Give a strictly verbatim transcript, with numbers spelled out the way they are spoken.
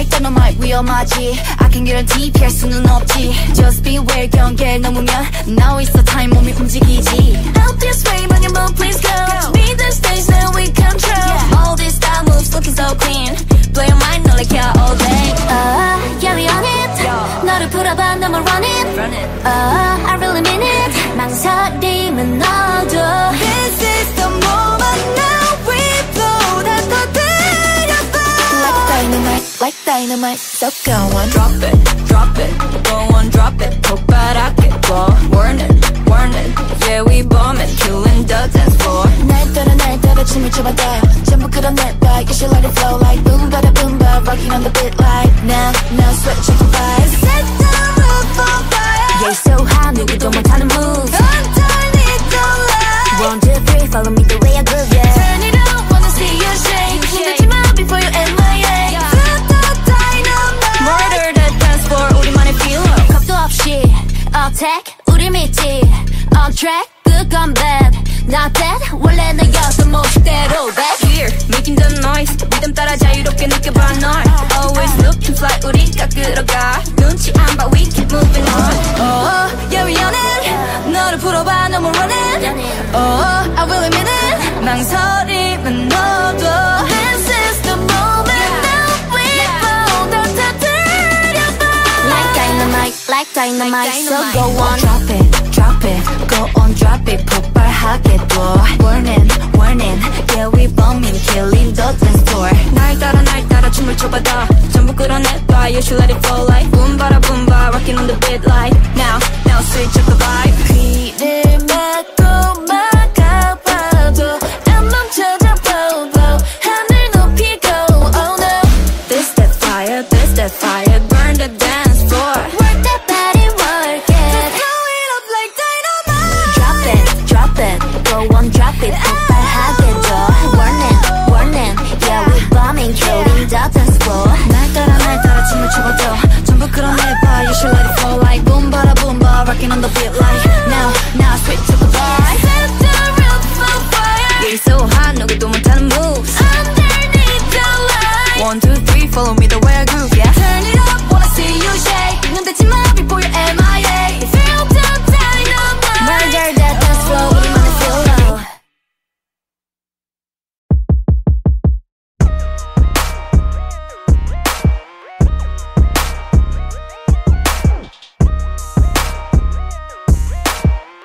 like dynamite 위험하지 I can guarantee 피할 수는 없지 Just beware 경계를 넘으면 Now is the time 몸이 움직이지 Out this way on your move please go Be the stage now we control All these style moves looking so clean Blow your mind no like yeah all day Uh, yeah we on it 너를 풀어봐 너무 run it Uh, I really mean it 망설임은 너도 This is the moment now we blow 다 터뜨려봐 Like dynamite, like dynamite So go on Drop it, drop it Go on drop it 폭발하게 blow Warning, warning Yeah we bombing Killing the dance floor 날 따라 날 따라 춤을 춰봐다 전부 끌어내봐 You should let it flow like boom bada boom ba Rocking on the beat like now, now sweat check the vibe Set the roof on fire Yeah so high 누구도 못하는 move Underneath the light One, two, three Follow me the way I groove yeah Turn it up wanna see you shake 힘들지마 before you end my egg Feel the dynamite Murder the dance floor 우리만의 pillow 겁도 없이 attack 우리 믿지 On track good combat Not that 원래 너였던 모습대로 back Here making the noise 리듬 따라 자유롭게 느껴봐 널 Always looking fly 우리가 끌어가 눈치 안 봐 we keep moving on Oh yeah we on it 너를 풀어봐 너무 running Oh I really mean it 망설임은 너도 This is the moment now we blow 다 터뜨려봐 Like dynamite like dynamite So go on drop it drop it Go on drop it 폭발하게 둬 Warning warning Yeah we bombing killing the dance floor 날 따라 날 따라 춤을 춰봐다 전부 끌어내봐 You should let it flow like boom bada boom ba Rocking on the beat like now now switch up the vibe